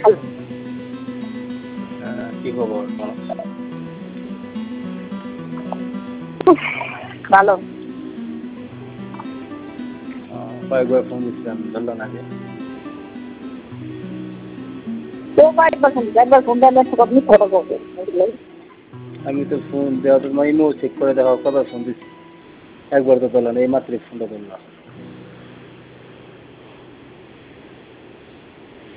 কি খবর? ভালো। কয়েকবার ফোন দিচ্ছিলাম, ধরলো না যে। একবার ফোন দেওয়া আপনি কথা বলবেন। আমি তো ফোন দেওয়া তোমার ইমেল চেক করে দেখো কবার ফোন দিচ্ছি, একবার তো ধরলো না, এই মাত্র ফোনটা ধরলাম।